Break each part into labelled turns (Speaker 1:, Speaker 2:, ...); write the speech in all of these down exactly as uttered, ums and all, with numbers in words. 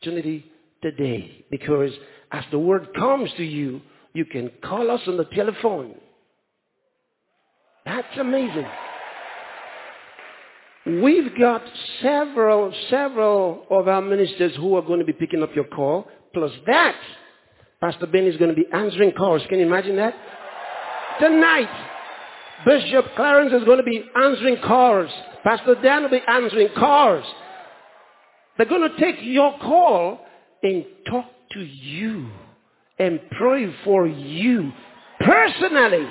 Speaker 1: opportunity today, because as the word comes to you, you can call us on the telephone. That's amazing. We've got several, several of our ministers who are going to be picking up your call. Plus that, Pastor Ben is going to be answering calls. Can you imagine that? Tonight, Bishop Clarence is going to be answering calls. Pastor Dan will be answering calls. They're going to take your call and talk to you and pray for you personally.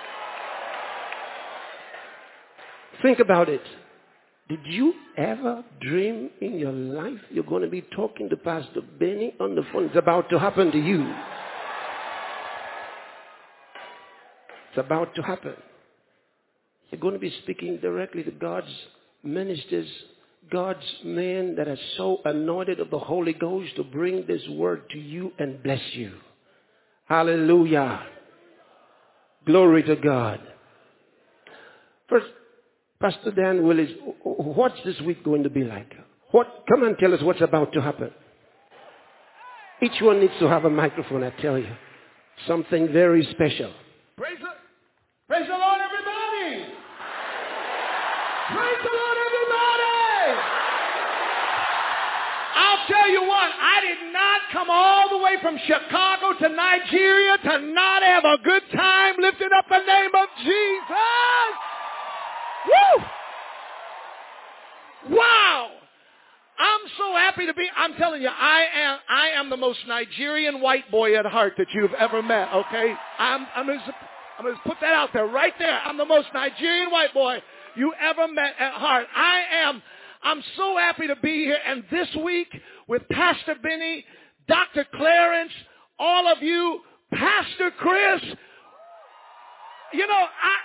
Speaker 1: Think about it. Did you ever dream in your life you're going to be talking to Pastor Benny on the phone? It's about to happen to you. It's about to happen. You're going to be speaking directly to God's ministers, God's men that are so anointed of the Holy Ghost to bring this word to you and bless you. Hallelujah. Glory to God. First, Pastor Dan Willis, what's this week going to be like? What? Come and tell us what's about to happen. Each one needs to have a microphone, I tell you. Something very special.
Speaker 2: Praise the, praise the Lord, everybody. Praise the Lord, everybody. I'll tell you what, I did not come all the way from Chicago to Nigeria to not have a good time lifting up the name of Jesus. Woo! Wow! I'm so happy to be, I'm telling you, I am I am the most Nigerian white boy at heart that you've ever met, okay? I'm, I'm going to put that out there, right there. I'm the most Nigerian white boy you ever met at heart. I am, I'm so happy to be here. And this week with Pastor Benny, Doctor Clarence, all of you, Pastor Chris, you know, I...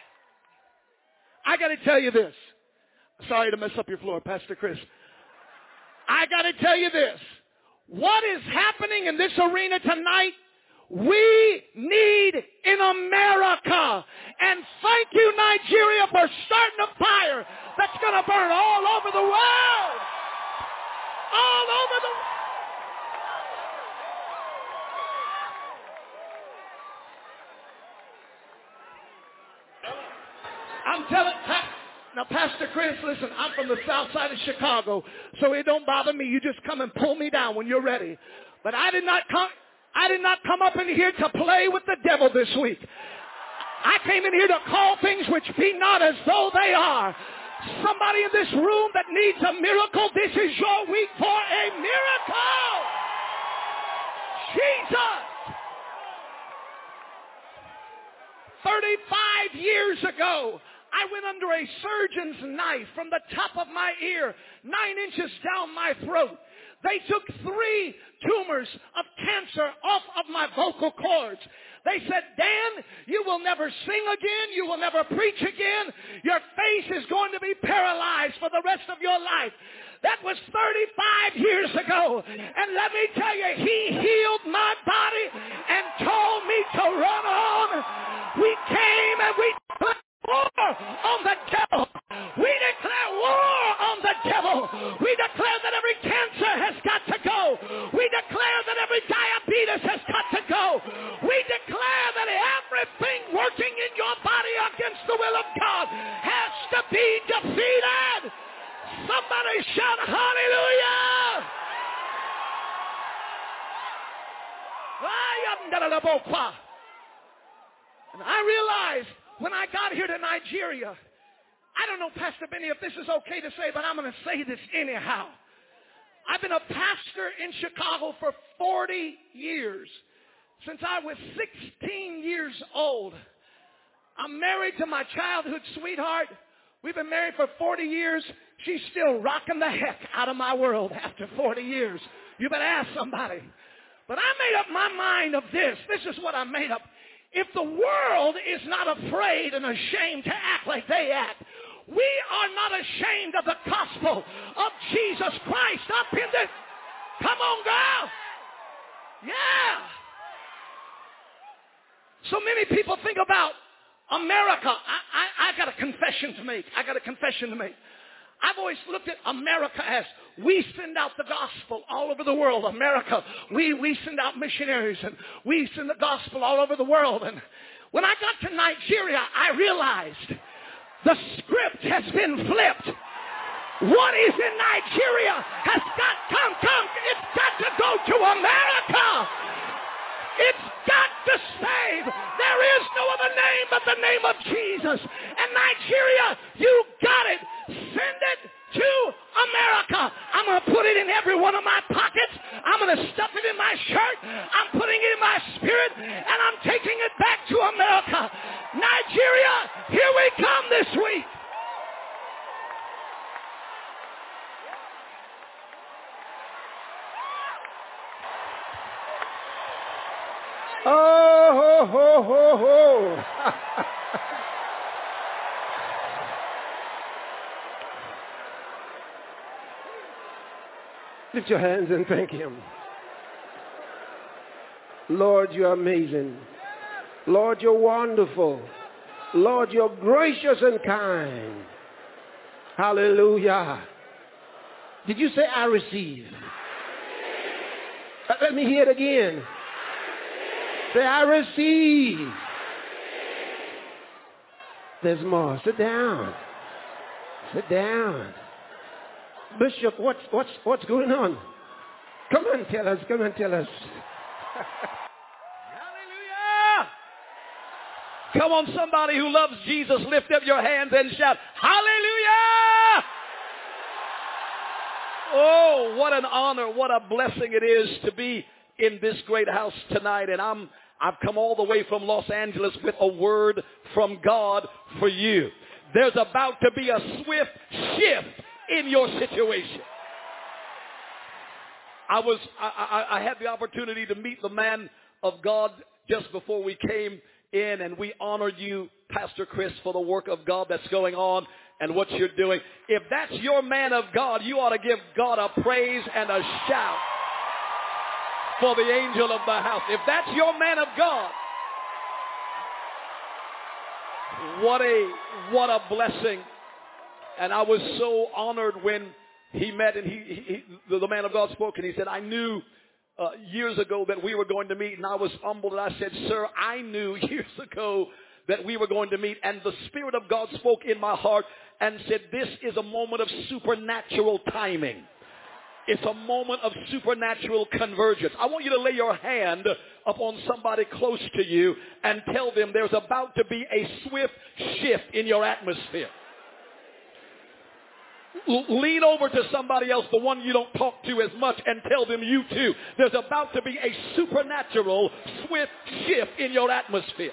Speaker 2: I got to tell you this. Sorry to mess up your floor, Pastor Chris. I got to tell you this. What is happening in this arena tonight, we need in America. And thank you, Nigeria, for starting a fire that's going to burn all over the world. All over the world. I'm telling, now Pastor Chris, listen, I'm from the south side of Chicago, so it don't bother me. You just come and pull me down when you're ready. But I did not come, I did not come up in here to play with the devil this week. I came in here to call things which be not as though they are. Somebody in this room that needs a miracle, this is your week for a miracle. Jesus. thirty-five years ago, I went under a surgeon's knife from the top of my ear, nine inches down my throat. They took three tumors of cancer off of my vocal cords. They said, Dan, you will never sing again. You will never preach again. Your face is going to be paralyzed for the rest of your life. That was thirty-five years ago. And let me tell you, he healed my body and told me to run on. We came and we declared war on the devil. We declare war on the devil. We declare that every cancer has got to go. We declare that every diabetes has got to go. We declare that everything working in your body against the will of God has to be defeated. Somebody shout hallelujah. And I realized when I got here to Nigeria, I don't know, Pastor Benny, if this is okay to say, but I'm going to say this anyhow. I've been a pastor in Chicago for forty years. Since I was sixteen years old. I'm married to my childhood sweetheart. We've been married for forty years. She's still rocking the heck out of my world after forty years. You better ask somebody. But I made up my mind of this. This is what I made up. If the world is not afraid and ashamed to act like they act, we are not ashamed of the gospel of Jesus Christ up in this. Come on, girl. Yeah. So many people think about America. I, I, I got a confession to make. I got a confession to make. I've always looked at America as we send out the gospel all over the world. America, we, we send out missionaries and we send the gospel all over the world. And when I got to Nigeria, I realized the script has been flipped. What is in Nigeria has got, come, come, it's got to go to America. It's got to save. There is no other name but the name of Jesus. And Nigeria, you got it. Send it to America. I'm going to put it in every one of my pockets. I'm going to stuff it in my shirt. I'm putting it in my spirit. And I'm taking it back to America. Nigeria, here we come this week.
Speaker 1: Oh, ho, ho, ho, ho. Lift your hands and thank him. Lord, you're amazing. Lord, you're wonderful. Lord, you're gracious and kind. Hallelujah. Did you say I receive? Uh, let me hear it again. Say, I receive. There's more. Sit down. Sit down. Bishop, what's, what's, what's going on? Come on, tell us. Come on, tell us.
Speaker 2: Hallelujah. Come on, somebody who loves Jesus, lift up your hands and shout, hallelujah. Oh, what an honor, what a blessing it is to be in this great house tonight. And I'm I've come all the way from Los Angeles with a word from God for you. There's about to be a swift shift in your situation. I was I, I, I had the opportunity to meet the man of God just before we came in, and we honor you, Pastor Chris, for the work of God that's going on and what you're doing. If that's your man of God, you ought to give God a praise and a shout for the angel of the house. If that's your man of God, what a what a blessing. And I was so honored when he met and he, he the, the man of God spoke, and he said, I knew uh, years ago that we were going to meet. And I was humbled, and I said, sir, I knew years ago that we were going to meet. And the Spirit of God spoke in my heart and said, this is a moment of supernatural timing. It's a moment of supernatural convergence. I want you to lay your hand upon somebody close to you and tell them there's about to be a swift shift in your atmosphere. L- lean over to somebody else, the one you don't talk to as much, and tell them you too. There's about to be a supernatural swift shift in your atmosphere.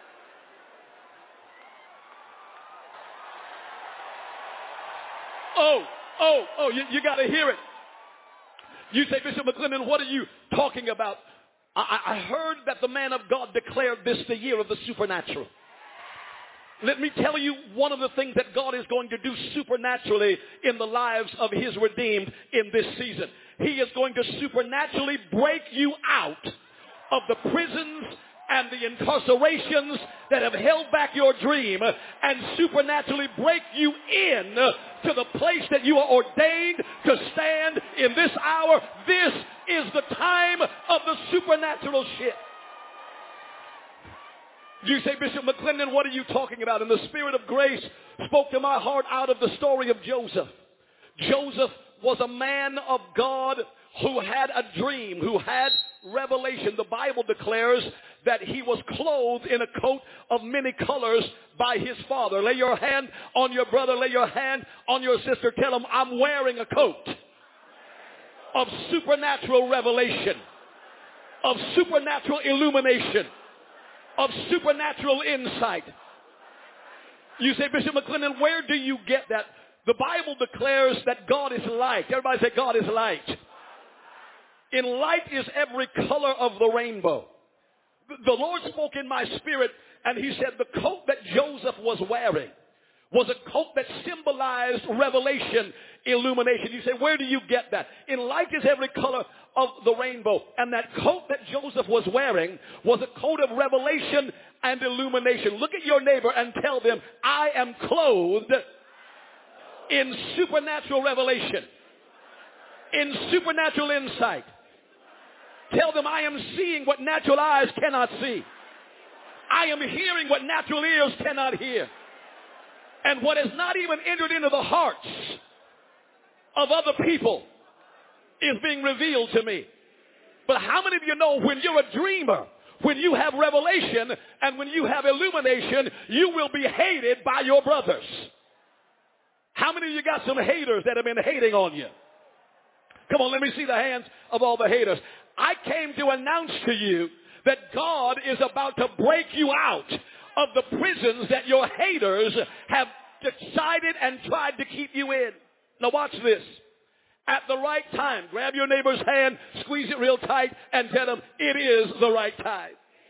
Speaker 2: Oh, oh, oh, you, you got to hear it. You say, Bishop McClendon, what are you talking about? I, I heard that the man of God declared this the year of the supernatural. Let me tell you one of the things that God is going to do supernaturally in the lives of his redeemed in this season. He is going to supernaturally break you out of the prisons and the incarcerations that have held back your dream, and supernaturally break you in to the place that you are ordained to stand in this hour. This is the time of the supernatural shift. You say, Bishop McClendon, what are you talking about? And the Spirit of grace spoke to my heart out of the story of Joseph. Joseph was a man of God who had a dream, who had revelation. The Bible declares that he was clothed in a coat of many colors by his father. Lay your hand on your brother, lay your hand on your sister. Tell him, I'm wearing a coat of supernatural revelation, of supernatural illumination, of supernatural insight. You say, Bishop McClendon, where do you get that? The Bible declares that God is light. Everybody say, God is light. In light is every color of the rainbow. The Lord spoke in my spirit, and he said the coat that Joseph was wearing was a coat that symbolized revelation, illumination. You say, where do you get that? In light is every color of the rainbow. And that coat that Joseph was wearing was a coat of revelation and illumination. Look at your neighbor and tell them, I am clothed in supernatural revelation, in supernatural insight. Tell them, I am seeing what natural eyes cannot see. I am hearing what natural ears cannot hear. And what has not even entered into the hearts of other people is being revealed to me. But how many of you know when you're a dreamer, when you have revelation and when you have illumination, you will be hated by your brothers? How many of you got some haters that have been hating on you? Come on, let me see the hands of all the haters. I came to announce to you that God is about to break you out of the prisons that your haters have decided and tried to keep you in. Now watch this. At the right time, grab your neighbor's hand, squeeze it real tight, and tell them, it is the right time.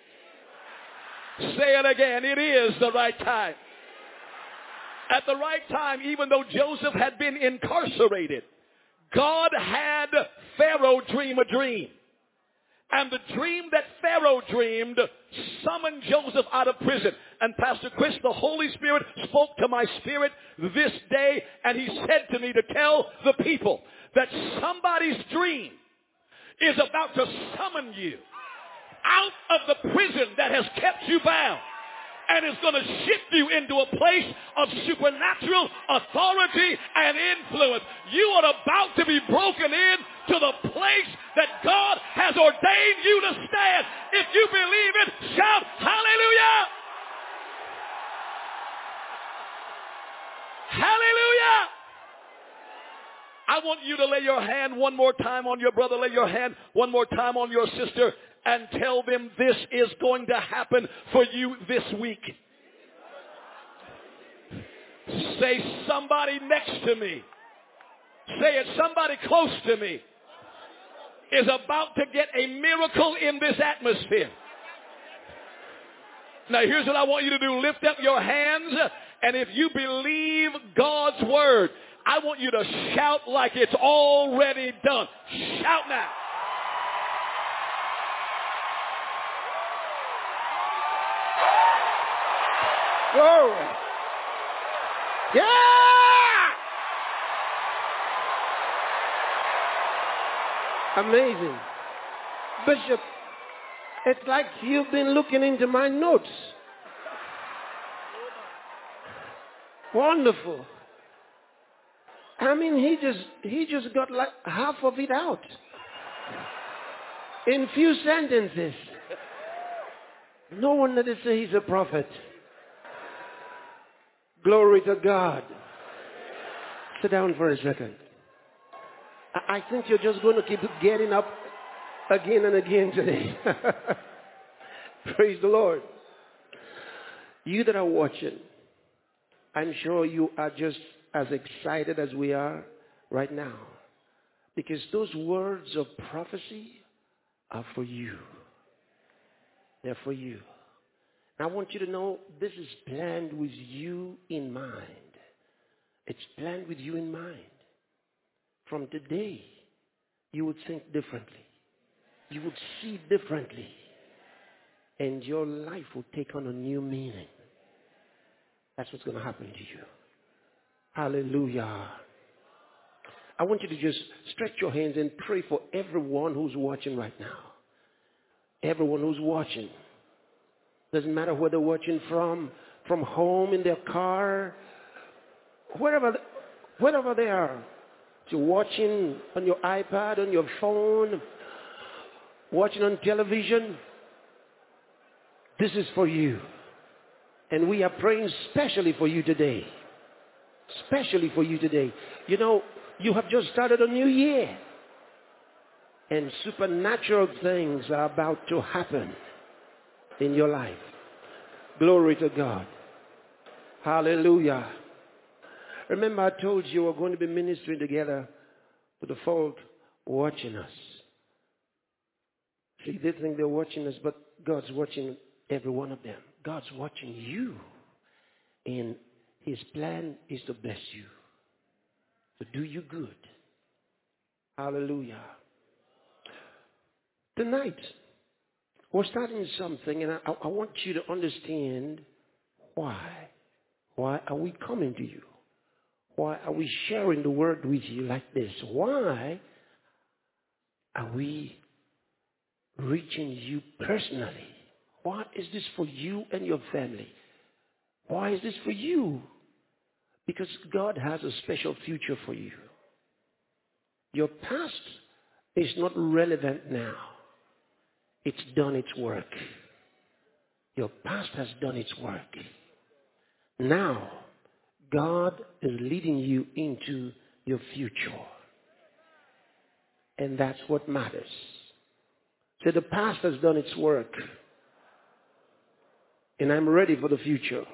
Speaker 2: Say it again, it is the right time. At the right time, even though Joseph had been incarcerated, God had Pharaoh dream a dream. And the dream that Pharaoh dreamed summoned Joseph out of prison. And Pastor Chris, the Holy Spirit spoke to my spirit this day, and he said to me to tell the people that somebody's dream is about to summon you out of the prison that has kept you bound, and is going to shift you into a place of supernatural authority and influence. You are about to be broken in to the place that God has ordained you to stand. If you believe it, shout hallelujah! Hallelujah! I want you to lay your hand one more time on your brother, lay your hand one more time on your sister, and tell them this is going to happen for you this week. Say, somebody next to me. Say it, somebody close to me is about to get a miracle in this atmosphere. Now here's what I want you to do. Lift up your hands, and if you believe God's word, I want you to shout like it's already done. Shout now.
Speaker 1: Glory. Yeah! Amazing. Bishop, it's like you've been looking into my notes. Wonderful. I mean, he just he just got like half of it out in few sentences. No wonder they say he's a prophet. Glory to God. Sit down for a second. I, I think you're just going to keep getting up again and again today. Praise the Lord. You that are watching, I'm sure you are just as excited as we are right now, because those words of prophecy are for you. They're for you. And I want you to know this is planned with you in mind. It's planned with you in mind. From today, you would think differently. You would see differently. And your life will take on a new meaning. That's what's going to happen to you. Hallelujah. I want you to just stretch your hands and pray for everyone who's watching right now. Everyone who's watching. Doesn't matter where they're watching from, from home, in their car, wherever, wherever they are. You're watching on your iPad, on your phone, watching on television. This is for you. And we are praying specially for you today. Especially for you today. You know, you have just started a new year. And supernatural things are about to happen in your life. Glory to God. Hallelujah. Remember, I told you we're going to be ministering together with the folk watching us. See, they think they're watching us, but God's watching every one of them. God's watching you. And His plan is to bless you, to do you good. Hallelujah. Tonight, we're starting something, and I, I want you to understand why. Why are we coming to you? Why are we sharing the word with you like this? Why are we reaching you personally? Why is this for you and your family? Why is this for you? Because God has a special future for you. Your past is not relevant now. It's done its work. Your past has done its work. Now, God is leading you into your future. And that's what matters. So the past has done its work. And I'm ready for the future.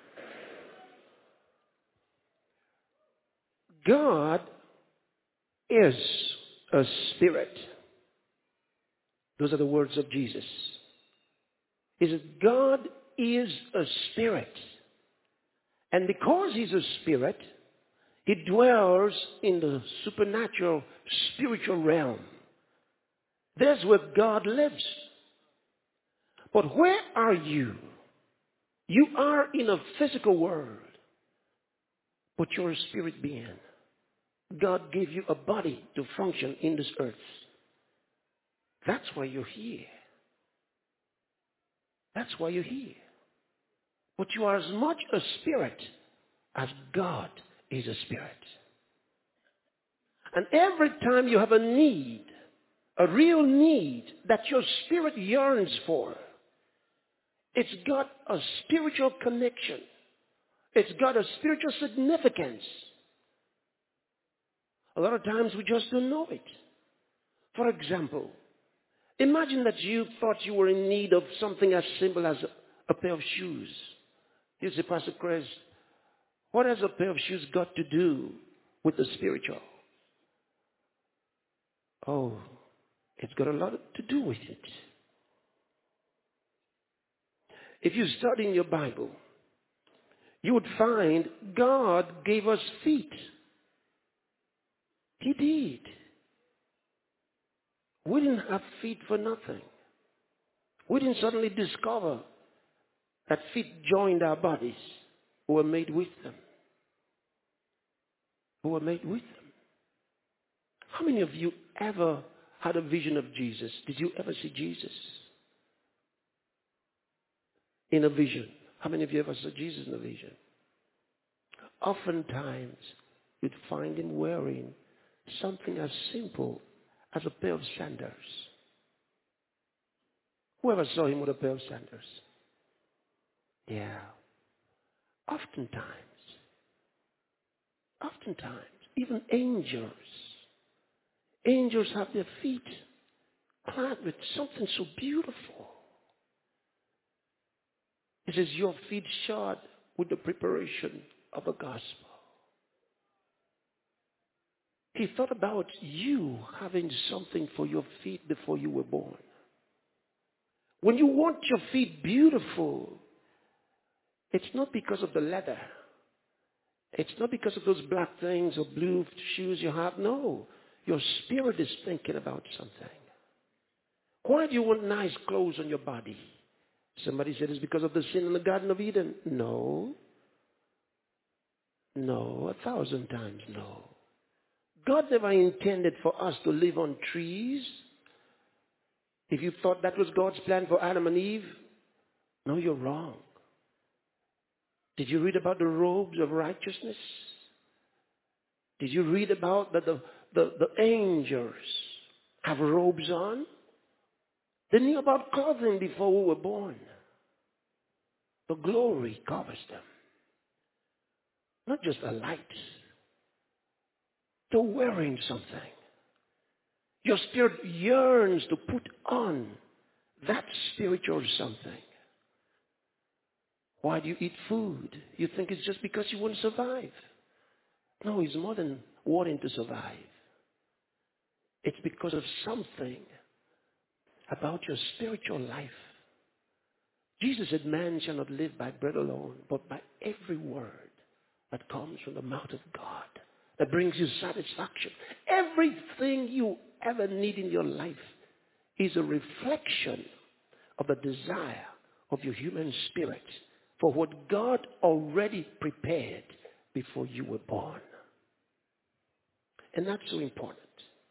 Speaker 1: God is a spirit. Those are the words of Jesus. He said, God is a spirit. And because he's a spirit, he dwells in the supernatural, spiritual realm. That's where God lives. But where are you? You are in a physical world, but you're a spirit being. God gave you a body to function in this earth. That's why you're here. That's why you're here. But you are as much a spirit as God is a spirit. And every time you have a need, a real need that your spirit yearns for, it's got a spiritual connection. It's got a spiritual significance. A lot of times we just don't know it. For example, imagine that you thought you were in need of something as simple as a, a pair of shoes. You say, Pastor Chris, what has a pair of shoes got to do with the spiritual? Oh, it's got a lot to do with it. If you study in your Bible, you would find God gave us feet. He did. We didn't have feet for nothing. We didn't suddenly discover that feet joined our bodies. We were made with them. We were made with them. How many of you ever had a vision of Jesus? Did you ever see Jesus in a vision? How many of you ever saw Jesus in a vision? Oftentimes, you'd find him wearing something as simple as a pair of sandals. Whoever saw him with a pair of sandals? Yeah. Oftentimes, oftentimes, even angels, angels have their feet clad with something so beautiful. It says, your feet shod with the preparation of the gospel. He thought about you having something for your feet before you were born. When you want your feet beautiful, it's not because of the leather. It's not because of those black things or blue shoes you have. No. Your spirit is thinking about something. Why do you want nice clothes on your body? Somebody said it's because of the sin in the Garden of Eden. No. No. A thousand times no. God never intended for us to live on trees. If you thought that was God's plan for Adam and Eve, no, you're wrong. Did you read about the robes of righteousness? Did you read about that the, the, the angels have robes on? They knew about clothing before we were born. The glory covers them. Not just a light. They're wearing something. Your spirit yearns to put on that spiritual something. Why do you eat food? You think it's just because you want to survive. No, it's more than wanting to survive. It's because of something about your spiritual life. Jesus said, man shall not live by bread alone, but by every word that comes from the mouth of God, that brings you satisfaction. Everything you ever need in your life is a reflection of the desire of your human spirit for what God already prepared before you were born. And that's so important.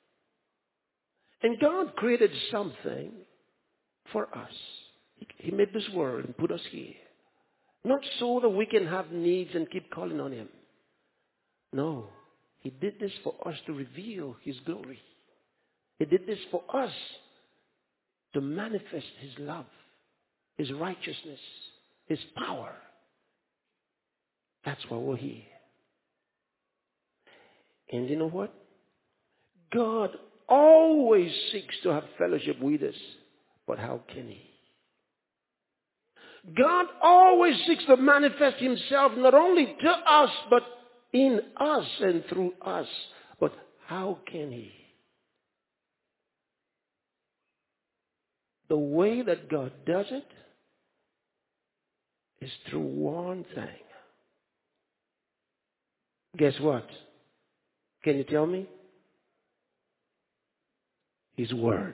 Speaker 1: And God created something for us. He made this world and put us here. Not so that we can have needs and keep calling on Him. No. He did this for us to reveal His glory. He did this for us to manifest His love, His righteousness, His power. That's why we're here. And you know what? God always seeks to have fellowship with us. But how can He? God always seeks to manifest Himself not only to us, but in us and through us. But how can He? The way that God does it is through one thing. Guess what? Can you tell me? His Word.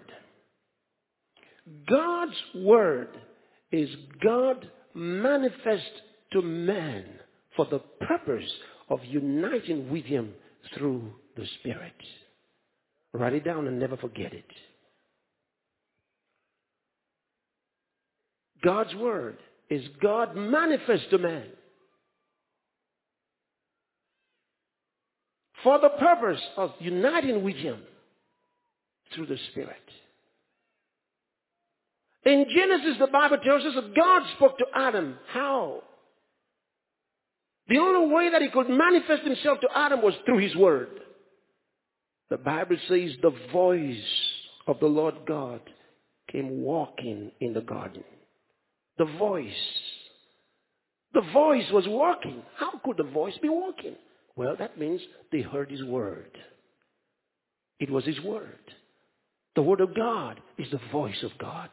Speaker 1: God's Word is God manifest to man for the purpose of uniting with Him through the Spirit. Write it down and never forget it. God's Word is God manifest to man for the purpose of uniting with Him through the Spirit. In Genesis, the Bible tells us that God spoke to Adam. How? The only way that He could manifest Himself to Adam was through His Word. The Bible says the voice of the Lord God came walking in the garden. The voice. The voice was walking. How could the voice be walking? Well, that means they heard His Word. It was His Word. The Word of God is the voice of God.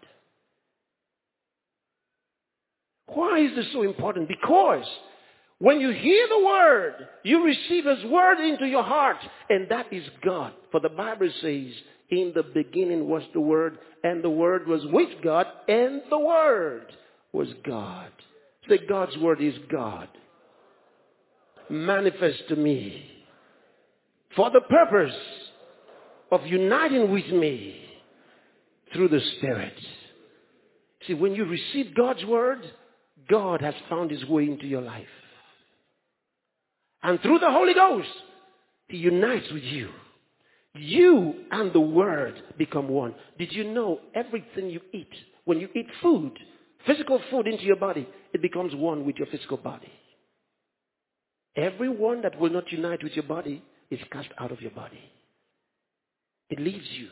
Speaker 1: Why is this so important? Because when you hear the Word, you receive His Word into your heart, and that is God. For the Bible says, in the beginning was the Word, and the Word was with God, and the Word was God. Say, God's Word is God. Manifest to me for the purpose of uniting with me through the Spirit. See, when you receive God's Word, God has found His way into your life. And through the Holy Ghost, He unites with you. You and the Word become one. Did you know everything you eat, when you eat food, physical food into your body, it becomes one with your physical body. Everyone that will not unite with your body is cast out of your body. It leaves you.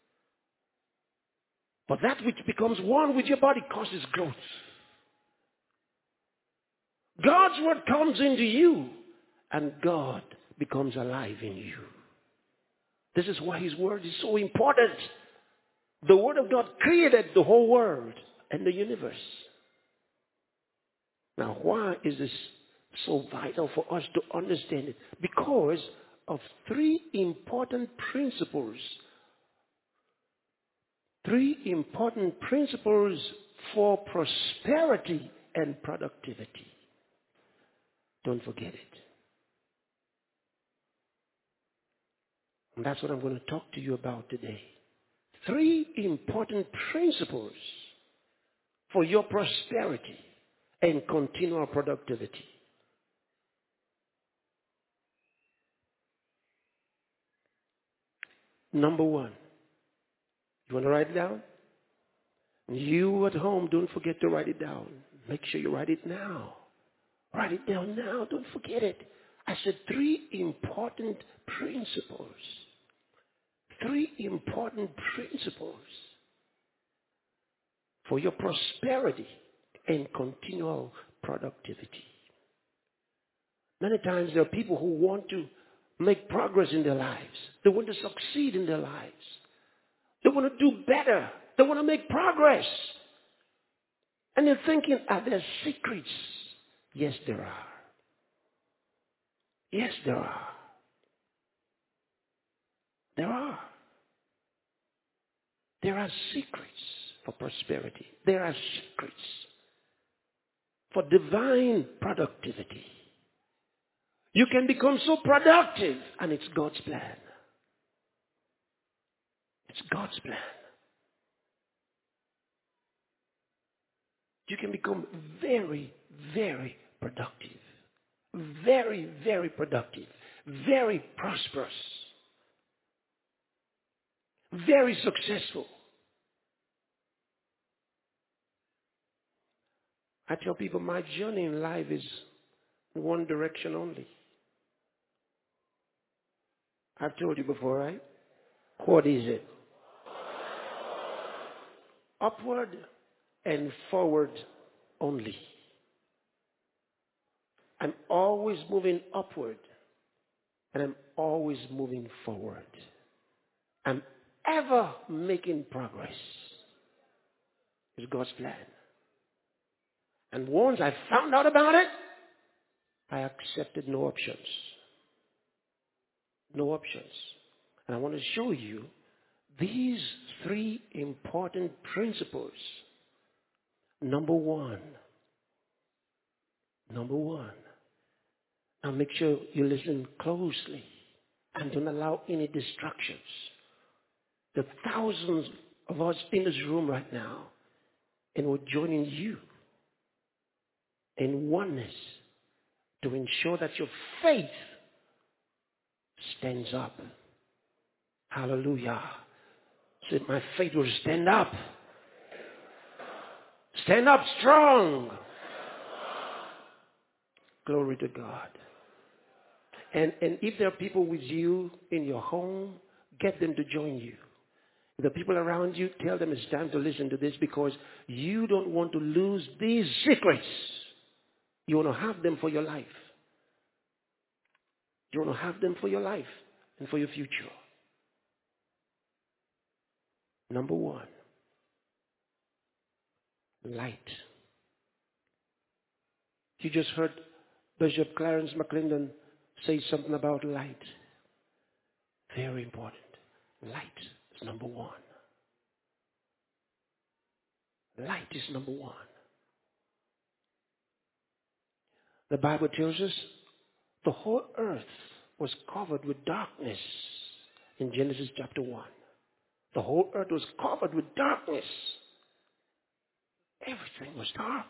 Speaker 1: But that which becomes one with your body causes growth. God's Word comes into you, and God becomes alive in you. This is why His Word is so important. The Word of God created the whole world and the universe. Now, why is this so vital for us to understand it? Because of three important principles. Three important principles for prosperity and productivity. Don't forget it. And that's what I'm going to talk to you about today. Three important principles for your prosperity and continual productivity. Number one. You want to write it down? You at home, don't forget to write it down. Make sure you write it now. Write it down now. Don't forget it. I said three important principles. Three important principles for your prosperity and continual productivity. Many times there are people who want to make progress in their lives. They want to succeed in their lives. They want to do better. They want to make progress. And they're thinking, are there secrets? Yes, there are. Yes, there are. There are. There are secrets for prosperity. There are secrets for divine productivity. You can become so productive, and it's God's plan. It's God's plan. You can become very, very productive. Very, very productive. Very prosperous. Very successful. I tell people my journey in life is one direction only. I've told you before, right? What is it? Upward and forward only. I'm always moving upward and I'm always moving forward. I'm ever making progress. It's God's plan. And once I found out about it, I accepted no options. No options. And I want to show you these three important principles. Number one. Number one. Now make sure you listen closely and don't allow any distractions. The thousands of us in this room right now, and we're joining you in oneness to ensure that your faith stands up. Hallelujah. Say, my faith will stand up. Stand up strong. Glory to God. And, and if there are people with you in your home, get them to join you. The people around you, tell them it's time to listen to this because you don't want to lose these secrets. You want to have them for your life. You want to have them for your life and for your future. Number one, light. You just heard Bishop Clarence McClendon say something about light. Very important. Light is number one. Light is number one. The Bible tells us the whole earth was covered with darkness in Genesis chapter one. The whole earth was covered with darkness. Everything was dark.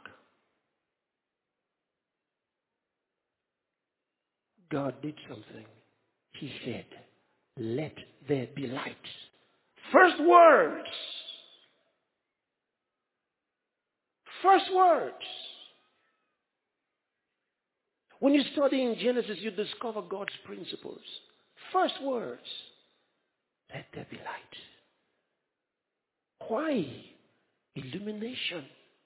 Speaker 1: God did something. He said, let there be light. First words. First words. When you study in Genesis, you discover God's principles. First words. Let there be light. Why? Illumination.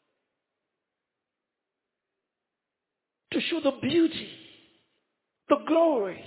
Speaker 1: To show the beauty, the glory.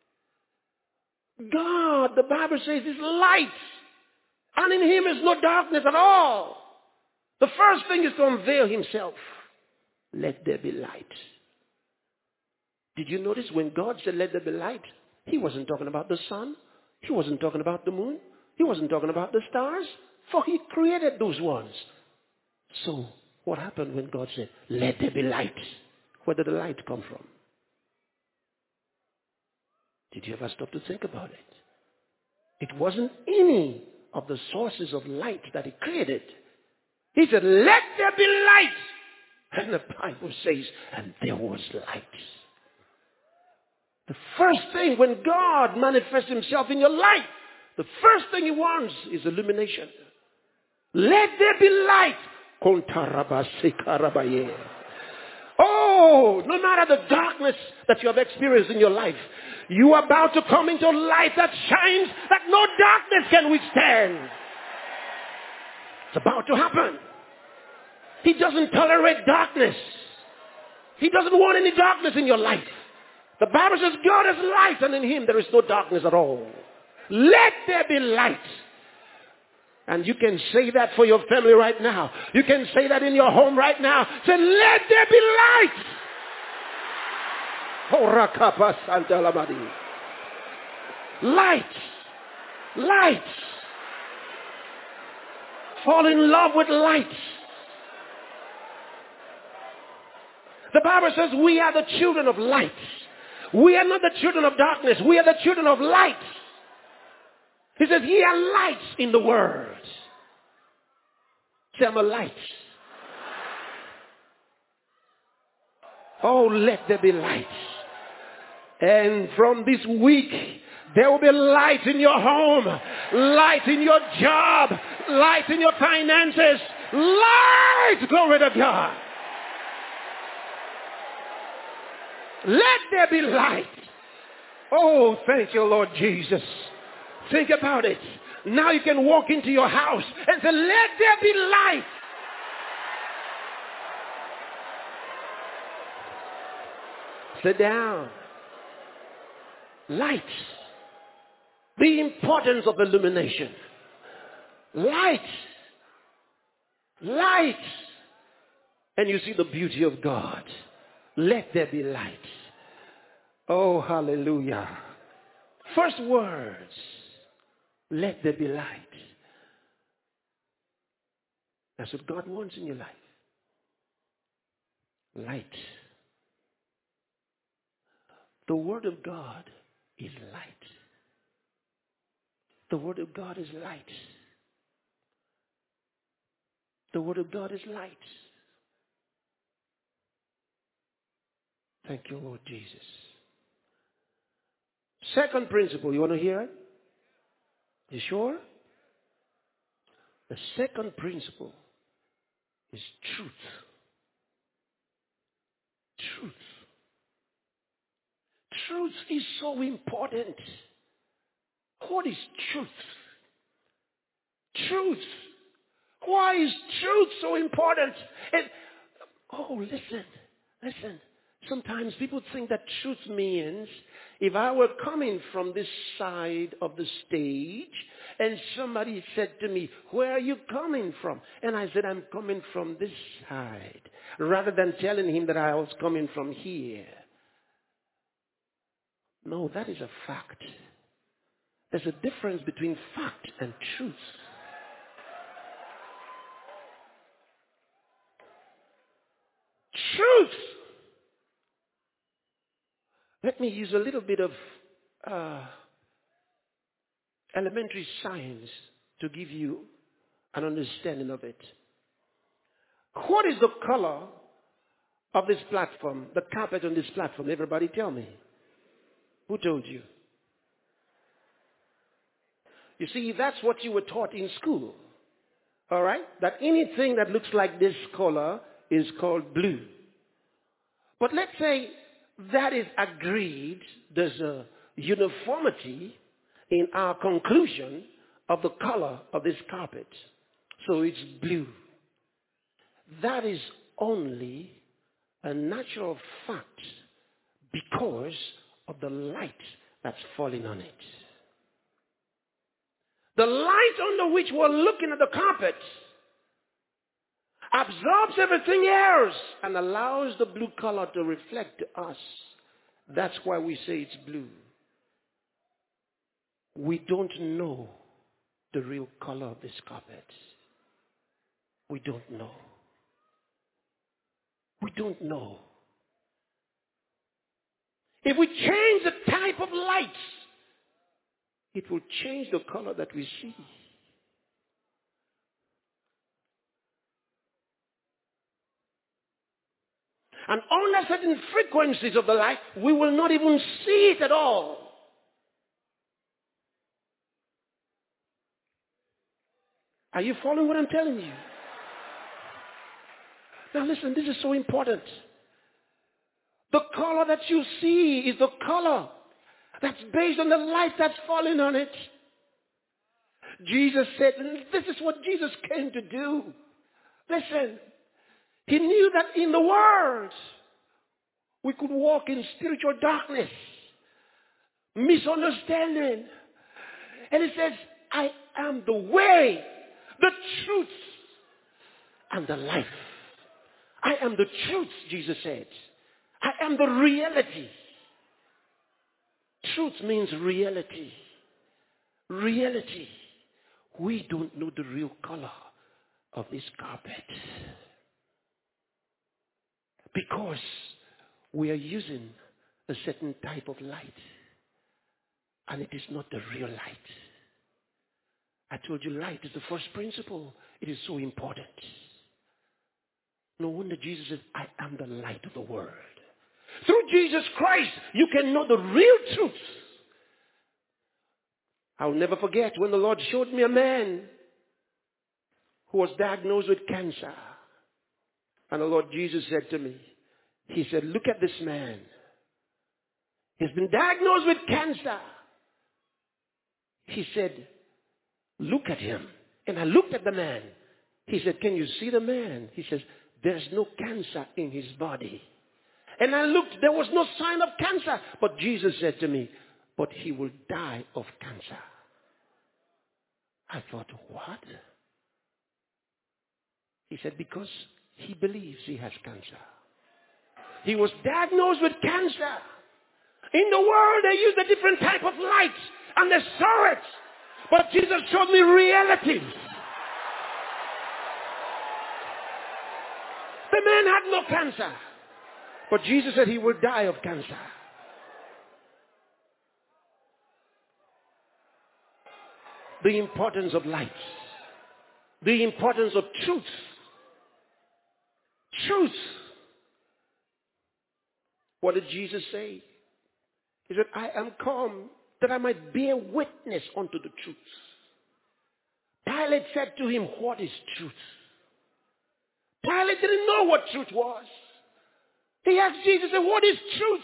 Speaker 1: God, the Bible says, is light. And in him is no darkness at all. The first thing is to unveil himself. Let there be light. Did you notice when God said, let there be light, he wasn't talking about the sun. He wasn't talking about the moon. He wasn't talking about the stars. For he created those ones. So what happened when God said, let there be light? Where did the light come from? Did you ever stop to think about it? It wasn't any of the sources of light that he created. He said, let there be light. And the Bible says, and there was light. The first thing when God manifests himself in your life, the first thing he wants is illumination. Let there be light. Oh, no matter the darkness that you have experienced in your life, you are about to come into light that shines that no darkness can withstand. It's about to happen. He doesn't tolerate darkness. He doesn't want any darkness in your life. The Bible says God is light and in him there is no darkness at all. Let there be light. And you can say that for your family right now. You can say that in your home right now. Say, let there be light. Light. Light. Fall in love with light. The Bible says we are the children of light. We are not the children of darkness. We are the children of light. He says, ye are lights in the world. Say, I'm a light. Oh, let there be light. And from this week, there will be light in your home, light in your job, light in your finances, light, glory to God. Let there be light. Oh, thank you, Lord Jesus. Think about it. Now you can walk into your house and say, let there be light. Sit down. Light. The importance of illumination. Light. Light. And you see the beauty of God. Let there be light. Oh, hallelujah. First words. Let there be light. That's what God wants in your life. Light. The Word of God is light. The Word of God is light. The Word of God is light. Thank you, Lord Jesus. Second principle, you want to hear it? You sure? The second principle is truth. Truth. Truth is so important. What is truth? Truth. Why is truth so important? And, oh, listen, listen. Sometimes people think that truth means if I were coming from this side of the stage and somebody said to me, where are you coming from? And I said, I'm coming from this side, rather than telling him that I was coming from here. No, that is a fact. There's a difference between fact and truth. Truth. Let me use a little bit of uh, elementary science to give you an understanding of it. What is the color of this platform, the carpet on this platform? Everybody tell me. Who told you? You see, that's what you were taught in school. All right? That anything that looks like this color is called blue. But let's say that is agreed. There's a uniformity in our conclusion of the color of this carpet. So it's blue. That is only a natural fact because of the light that's falling on it. The light under which we're looking at the carpet absorbs everything else and allows the blue color to reflect to us. That's why we say it's blue. We don't know the real color of this carpet. We don't know. We don't know. If we change the type of light, it will change the color that we see. And under certain frequencies of the light, we will not even see it at all. Are you following what I'm telling you? Now listen, this is so important. The color that you see is the color that's based on the light that's falling on it. Jesus said, this is what Jesus came to do. Listen, he knew that in the world we could walk in spiritual darkness, misunderstanding. And he says, I am the way, the truth, and the life. I am the truth, Jesus said. I am the reality. Truth means reality. Reality. We don't know the real color of this carpet because we are using a certain type of light, and it is not the real light. I told you light is the first principle. It is so important. No wonder Jesus said, I am the light of the world. Through Jesus Christ, you can know the real truth. I'll never forget when the Lord showed me a man who was diagnosed with cancer. And the Lord Jesus said to me, he said, look at this man. He's been diagnosed with cancer. He said, look at him. And I looked at the man. He said, can you see the man? He says, there's no cancer in his body. And I looked, there was no sign of cancer. But Jesus said to me, but he will die of cancer. I thought, what? He said, because he believes he has cancer. He was diagnosed with cancer. In the world, they use a different type of light, and they saw it. But Jesus showed me reality. The man had no cancer. But Jesus said he will die of cancer. The importance of light. The importance of truth. Truth. What did Jesus say? He said, I am come that I might bear witness unto the truth. Pilate said to him, what is truth? Pilate didn't know what truth was. He asked Jesus, what is truth?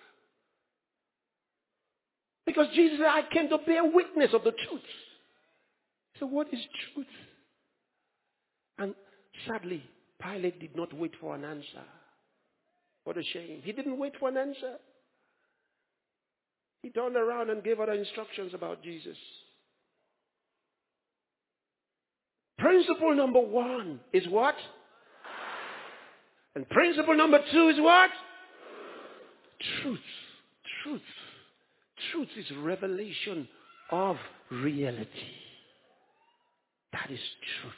Speaker 1: Because Jesus said, I came to bear witness of the truth. So what is truth? And sadly, Pilate did not wait for an answer. What a shame. He didn't wait for an answer. He turned around and gave other instructions about Jesus. Principle number one is what? And principle number two is what? Truth. Truth. Truth is revelation of reality. That is truth.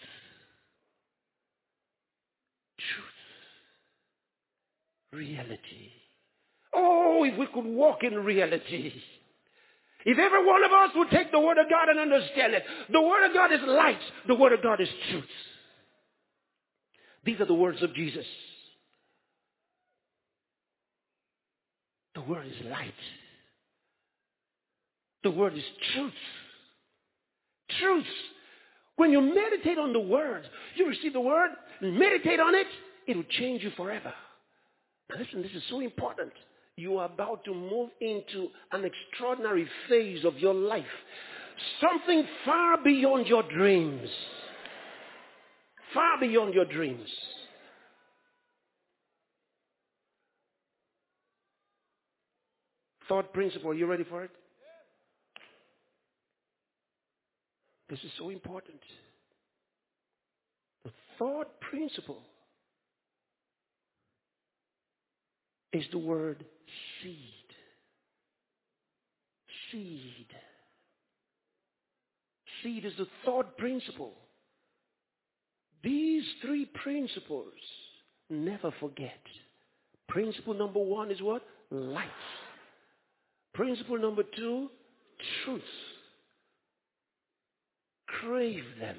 Speaker 1: Truth. Reality. Oh, if we could walk in reality. If every one of us would take the Word of God and understand it. The Word of God is light. The Word of God is truth. These are the words of Jesus. The Word is light. The Word is truth. Truth. When you meditate on the Word, you receive the Word, meditate on it, it will change you forever. Now listen, this is so important. You are about to move into an extraordinary phase of your life. Something far beyond your dreams. Far beyond your dreams. Third principle, are you ready for it? This is so important. The third principle is the word seed. Seed. Seed is the third principle. These three principles, never forget. Principle number one is what? Light. Principle number two, truth. Crave them.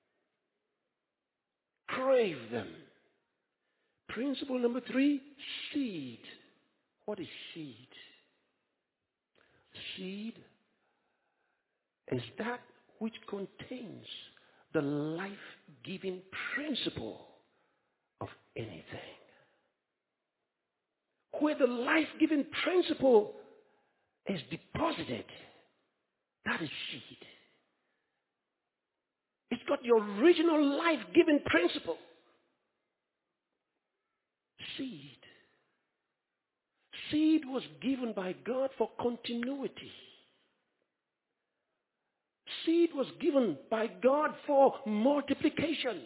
Speaker 1: Crave them. Principle number three, seed. What is seed? Seed is that which contains the life-giving principle of anything. Where the life-giving principle is deposited, that is seed. It's got the original life-giving principle. Seed. Seed was given by God for continuity. Seed was given by God for multiplication.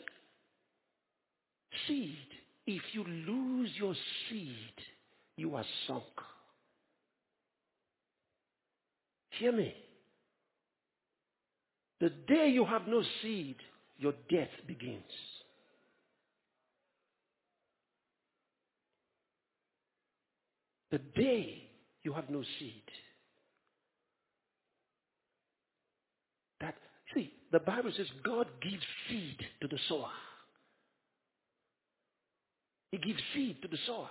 Speaker 1: Seed. If you lose your seed, you are sunk. Hear me. The day you have no seed, your death begins. The day you have no seed. That, see, The Bible says God gives seed to the sower. He gives seed to the sower.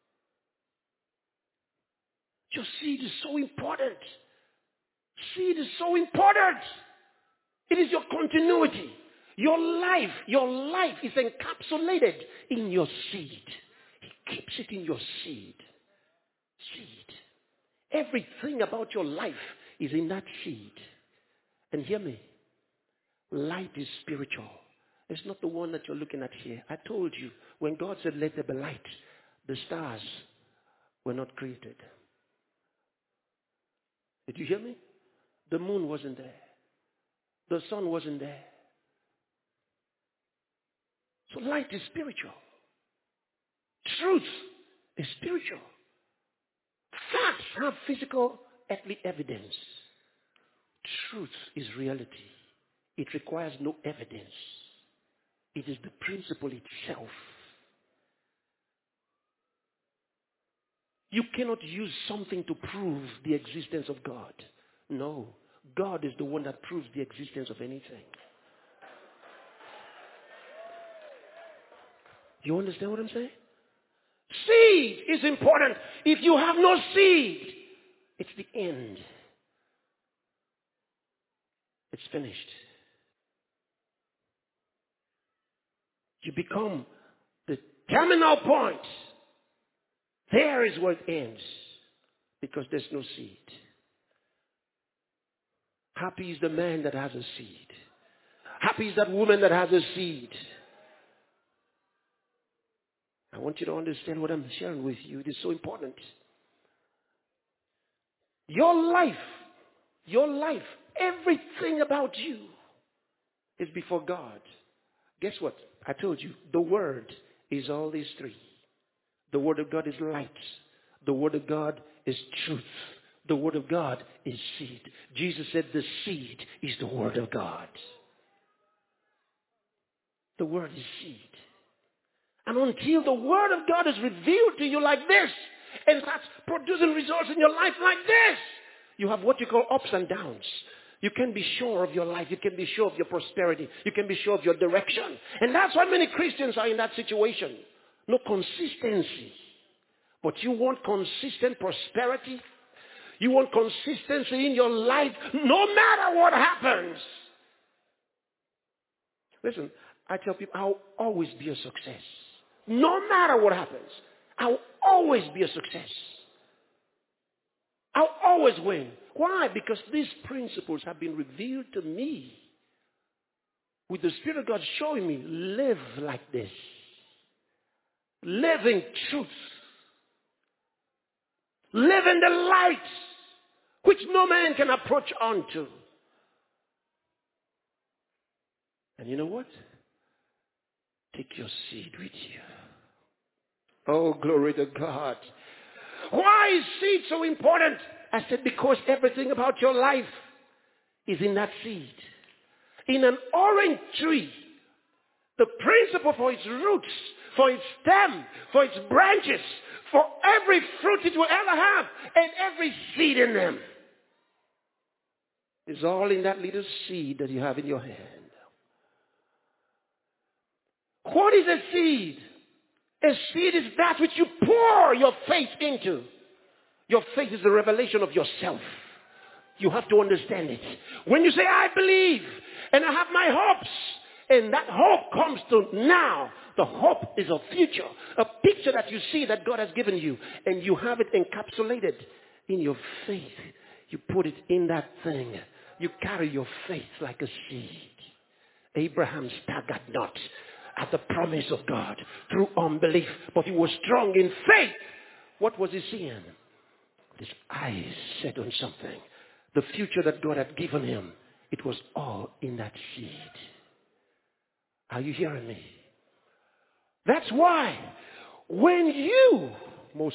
Speaker 1: Your seed is so important. Seed is so important. It is your continuity. Your life, your life is encapsulated in your seed. He keeps it in your seed. Seed. Everything about your life is in that seed. And hear me. Light is spiritual. It's not the one that you're looking at here. I told you, when God said, let there be light, the stars were not created. Did you hear me? The moon wasn't there. The sun wasn't there. So light is spiritual. Truth is spiritual. Facts have physical, earthly evidence. Truth is reality. It requires no evidence. It is the principle itself. You cannot use something to prove the existence of God. No. God is the one that proves the existence of anything. You understand what I'm saying? Seed is important. If you have no seed, it's the end. It's finished. You become the terminal point. There is where it ends. Because there's no seed. Happy is the man that has a seed. Happy is that woman that has a seed. I want you to understand what I'm sharing with you. It is so important. Your life, your life, everything about you is before God. Guess what? I told you, the Word is all these three. The Word of God is light. The Word of God is truth. The Word of God is seed. Jesus said the seed is the Word of God. The Word is seed. And until the Word of God is revealed to you like this, and starts producing results in your life like this, you have what you call ups and downs. You can be sure of your life. You can be sure of your prosperity. You can be sure of your direction. And that's why many Christians are in that situation. No consistency. But you want consistent prosperity. You want consistency in your life no matter what happens. Listen, I tell people I'll always be a success. No matter what happens, I'll always be a success. I'll always win. Why? Because these principles have been revealed to me. With the Spirit of God showing me, live like this. Live in truth. Live in the light, which no man can approach unto. And you know what? Take your seed with you. Oh, glory to God. Why is seed so important? I said because everything about your life is in that seed. In an orange tree, the principle for its roots, for its stem, for its branches, for every fruit it will ever have, and every seed in them is all in that little seed that you have in your hand. What is a seed? A seed is that which you pour your faith into. Your faith is the revelation of yourself. You have to understand it. When you say, I believe, and I have my hopes, and that hope comes to now. The hope is a future, a picture that you see that God has given you, and you have it encapsulated in your faith. You put it in that thing. You carry your faith like a seed. Abraham staggered not at the promise of God through unbelief, but he was strong in faith. What was he seeing? His eyes set on something. The future that God had given him, it was all in that seed. Are you hearing me? That's why when you, no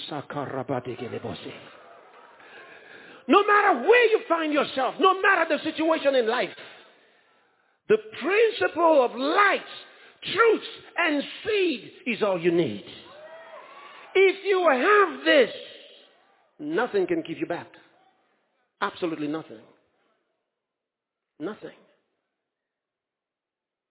Speaker 1: matter where you find yourself, no matter the situation in life, the principle of light, truth, and seed is all you need. If you have this, nothing can keep you back. Absolutely nothing. Nothing.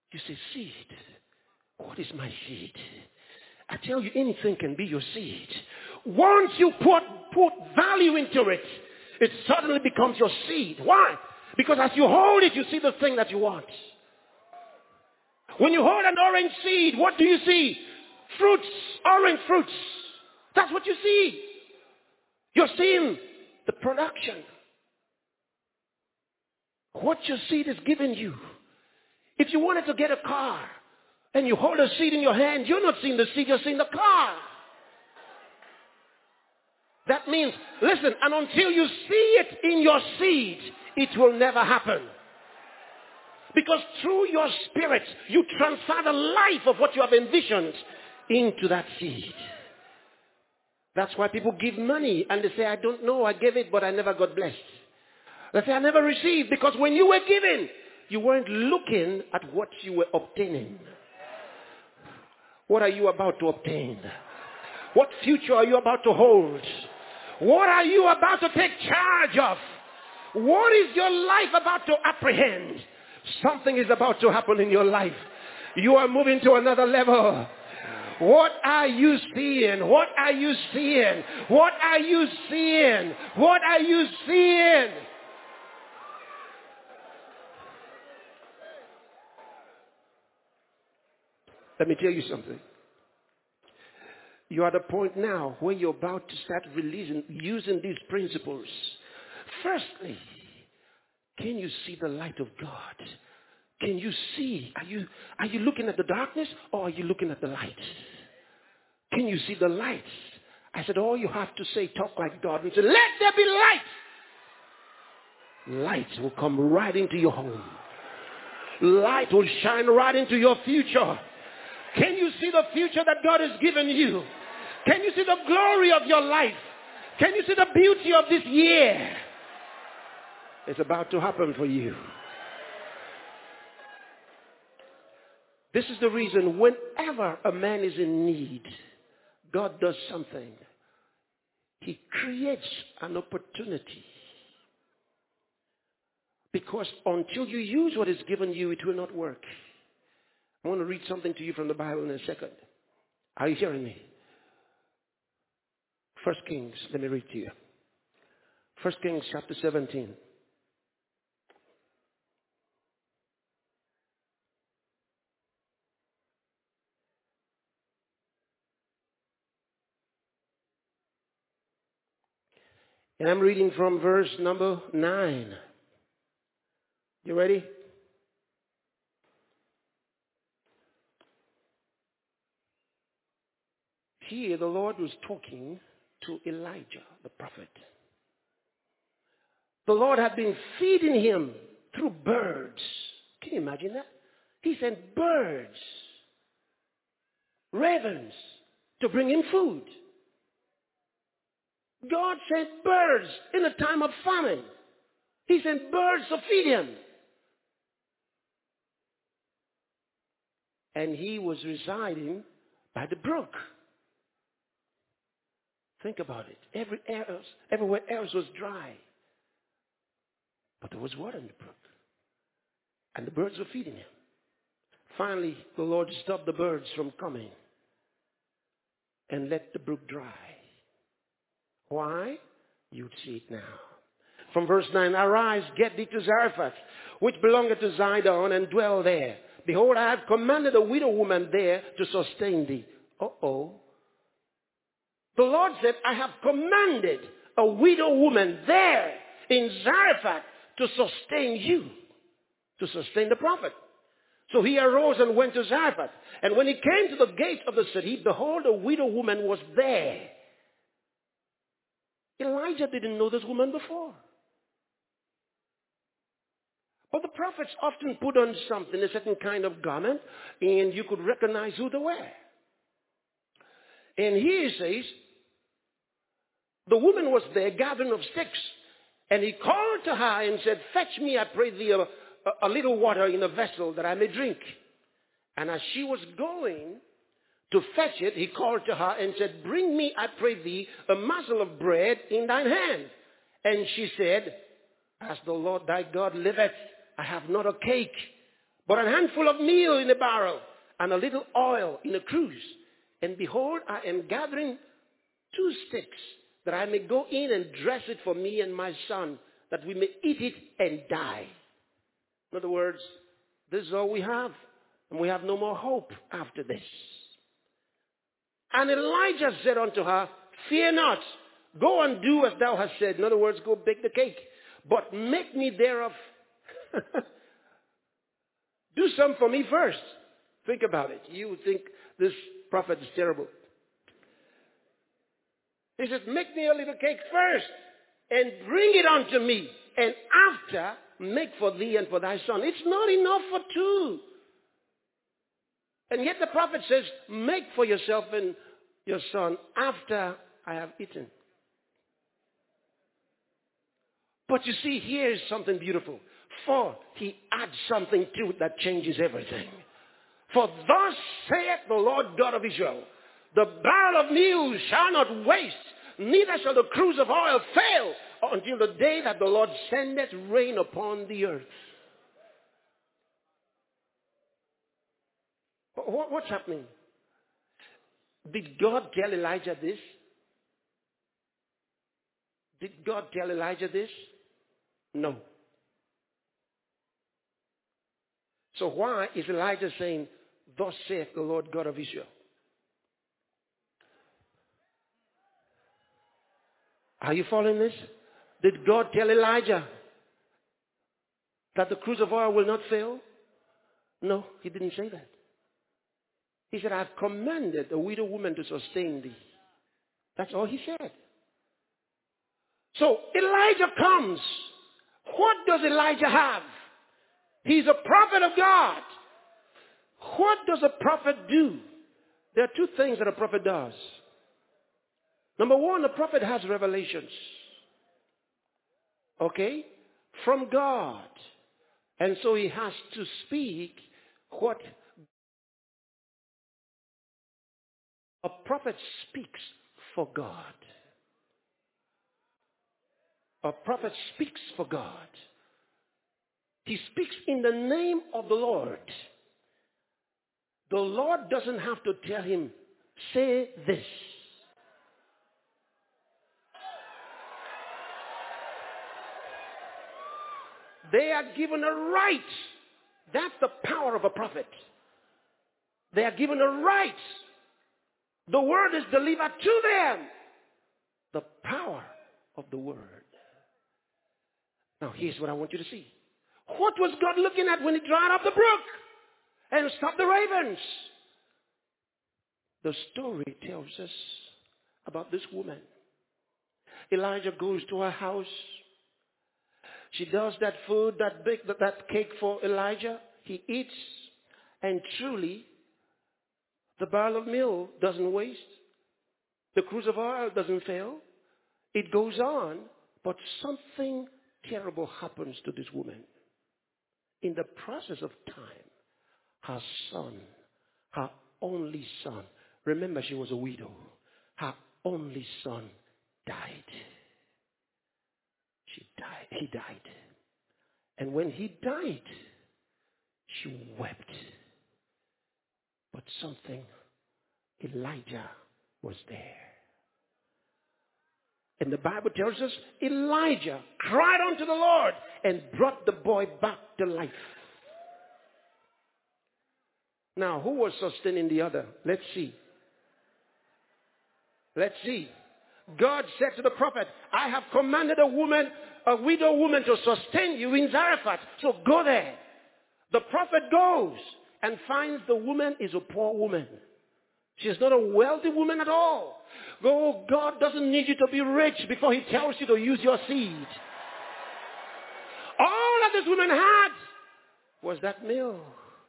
Speaker 1: You say, seed. What is my seed? I tell you, anything can be your seed. Once you put, put value into it, it suddenly becomes your seed. Why? Because as you hold it, you see the thing that you want. When you hold an orange seed, what do you see? Fruits, orange fruits. That's what you see. You're seeing the production. What your seed is giving you. If you wanted to get a car and you hold a seed in your hand, you're not seeing the seed, you're seeing the car. That means, listen, and until you see it in your seed, it will never happen. Because through your spirit, you transfer the life of what you have envisioned into that seed. That's why people give money and they say, I don't know, I gave it, but I never got blessed. They say, I never received, because when you were giving, you weren't looking at what you were obtaining. What are you about to obtain? What future are you about to hold? What are you about to take charge of? What is your life about to apprehend? Something is about to happen in your life. You are moving to another level. What are you seeing? What are you seeing? What are you seeing? What are you seeing? Let me tell you something. You are at a point now where you're about to start releasing, using these principles. Firstly, can you see the light of God? Can you see? Are you, are you looking at the darkness or are you looking at the light? Can you see the light? I said, all you have to say, talk like God and say, let there be light. Light will come right into your home. Light will shine right into your future. Can you see the future that God has given you? Can you see the glory of your life? Can you see the beauty of this year? It's about to happen for you. This is the reason whenever a man is in need, God does something. He creates an opportunity. Because until you use what is given you, it will not work. I want to read something to you from the Bible in a second. Are you hearing me? First Kings, let me read to you. First Kings chapter seventeen. And I'm reading from verse number nine. You ready? Here the Lord was talking to Elijah, the prophet. The Lord had been feeding him through birds. Can you imagine that? He sent birds, ravens, to bring him food. God sent birds in a time of famine. He sent birds to feed him. And he was residing by the brook. Think about it. Every else, everywhere else was dry. But there was water in the brook. And the birds were feeding him. Finally, the Lord stopped the birds from coming and let the brook dry. Why? You'd see it now. From verse nine, arise, get thee to Zarephath, which belongeth to Zidon, and dwell there. Behold, I have commanded a widow woman there to sustain thee. Uh-oh. The Lord said, I have commanded a widow woman there in Zarephath to sustain you, to sustain the prophet. So he arose and went to Zarephath. And when he came to the gate of the city, behold, a widow woman was there. Elijah didn't know this woman before. But the prophets often put on something, a certain kind of garment, and you could recognize who they were. And here he says, the woman was there gathering of sticks. And he called to her and said, fetch me, I pray thee, a, a, a little water in a vessel that I may drink. And as she was going to fetch it, he called to her and said, bring me, I pray thee, a morsel of bread in thine hand. And she said, as the Lord thy God liveth, I have not a cake, but a handful of meal in a barrel, and a little oil in a cruse. And behold, I am gathering two sticks, that I may go in and dress it for me and my son, that we may eat it and die. In other words, this is all we have, and we have no more hope after this. And Elijah said unto her, fear not, go and do as thou hast said. In other words, go bake the cake, but make me thereof. Do some for me first. Think about it. You would think this prophet is terrible. He says, make me a little cake first and bring it unto me. And after, make for thee and for thy son. It's not enough for two. And yet the prophet says, make for yourself and your son after I have eaten. But you see, here is something beautiful. For he adds something to it that changes everything. For thus saith the Lord God of Israel, the barrel of meal shall not waste, neither shall the cruse of oil fail, until the day that the Lord sendeth rain upon the earth. What's happening? Did God tell Elijah this? Did God tell Elijah this? No. So why is Elijah saying, thus saith the Lord God of Israel? Are you following this? Did God tell Elijah that the cruse of oil will not fail? No, he didn't say that. He said, I have commanded a widow woman to sustain thee. That's all he said. So Elijah comes. What does Elijah have? He's a prophet of God. What does a prophet do? There are two things that a prophet does. Number one, a prophet has revelations. Okay? From God. And so he has to speak what a prophet speaks for God. A prophet speaks for God. He speaks in the name of the Lord. The Lord doesn't have to tell him, say this. They are given a right. That's the power of a prophet. They are given a right. The word is delivered to them. The power of the word. Now here's what I want you to see. What was God looking at when he dried up the brook and stopped the ravens? The story tells us about this woman. Elijah goes to her house. She does that food, that bake, that, that cake for Elijah. He eats, and truly, the barrel of meal doesn't waste. The cruse of oil doesn't fail. It goes on, but something terrible happens to this woman. In the process of time, her son, her only son, remember she was a widow, her only son died. She died. He died. And when he died, she wept. But something, Elijah was there. And the Bible tells us Elijah cried unto the Lord and brought the boy back to life. Now, who was sustaining the other? Let's see. Let's see. God said to the prophet, I have commanded a woman, a widow woman to sustain you in Zarephath. So go there. The prophet goes and finds the woman is a poor woman. She's not a wealthy woman at all. Oh, God doesn't need you to be rich before he tells you to use your seed. All that this woman had was that meal.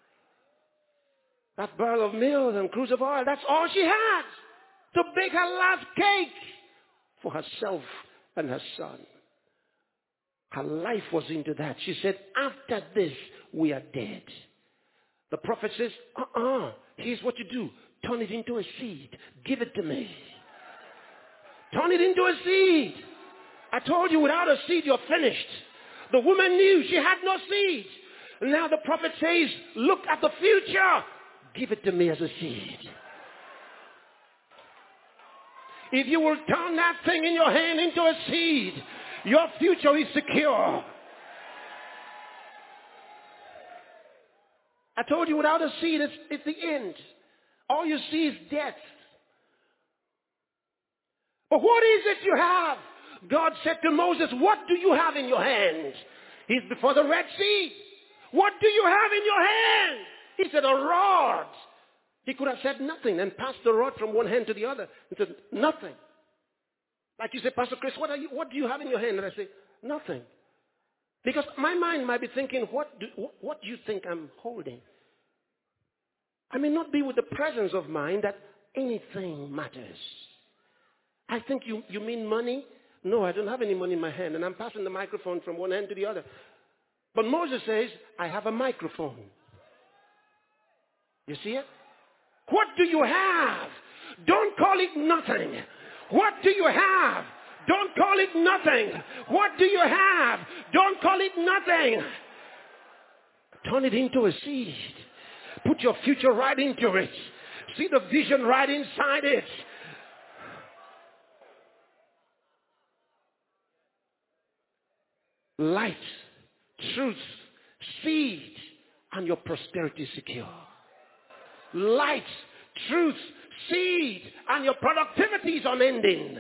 Speaker 1: That barrel of meal and cruse of oil. That's all she had to bake her last cake for herself and her son. Her life was into that. She said, after this, we are dead. The prophet says, uh-uh, here's what you do. Turn it into a seed. Give it to me. Turn it into a seed. I told you, without a seed, you're finished. The woman knew she had no seed. now the prophet says, look at the future. Give it to me as a seed. If you will turn that thing in your hand into a seed, your future is secure. I told you without a seed, it's, it's the end. All you see is death. But what is it you have? God said to Moses, what do you have in your hand? He's before the Red Sea. What do you have in your hand? He said, a rod. He could have said nothing and passed the rod from one hand to the other. He said, nothing. Like you say, Pastor Chris, what, are you, what do you have in your hand? And I say, nothing. Because my mind might be thinking, what do, what do you think I'm holding? I may not be with the presence of mind that anything matters. I think you, you mean money? No, I don't have any money in my hand, and I'm passing the microphone from one hand to the other. But Moses says, I have a microphone. You see it? What do you have? Don't call it nothing. What do you have? Don't call it nothing. What do you have? Don't call it nothing. Turn it into a seed. Put your future right into it. See the vision right inside it. Light, truth, seed, and your prosperity is secure. Light, truth, seed, and your productivity is unending.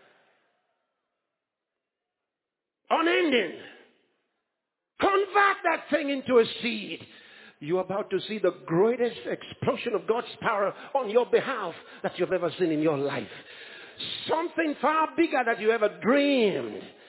Speaker 1: Unending. Convert that thing into a seed. You're about to see the greatest explosion of God's power on your behalf that you've ever seen in your life. Something far bigger than you ever dreamed.